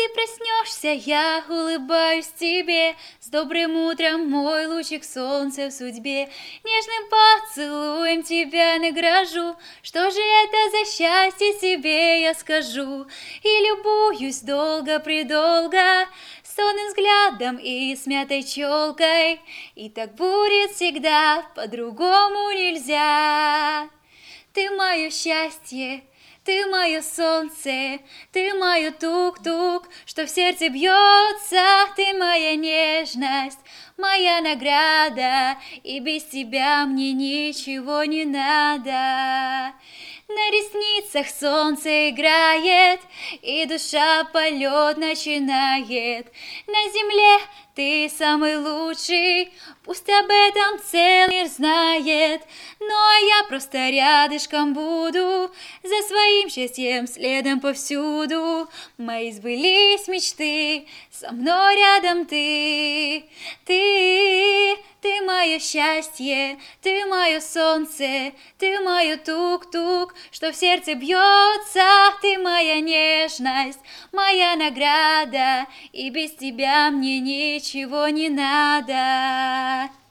ты проснешься, я улыбаюсь тебе. С добрым утром, мой лучик солнца в судьбе. Нежным поцелуем тебя награжу. Что же это за счастье тебе я скажу? И любуюсь долго-предолго сонным взглядом и смятой челкой. И так будет всегда, по-другому нельзя. Ты мое счастье, ты мое солнце, ты мое тук-тук, что в сердце бьется, ты моя нежность, моя награда, и без тебя мне ничего не надо. На ресницах солнце играет, и душа полет начинает. На земле ты самый лучший, пусть об этом целый мир знает. Ну а я просто рядышком буду, за своим счастьем следом повсюду. Мои сбылись мечты, со мной рядом ты мое счастье, ты мое солнце, ты мое тук-тук, что в сердце бьется, ты моя нежность, моя награда, и без тебя мне ничего не надо.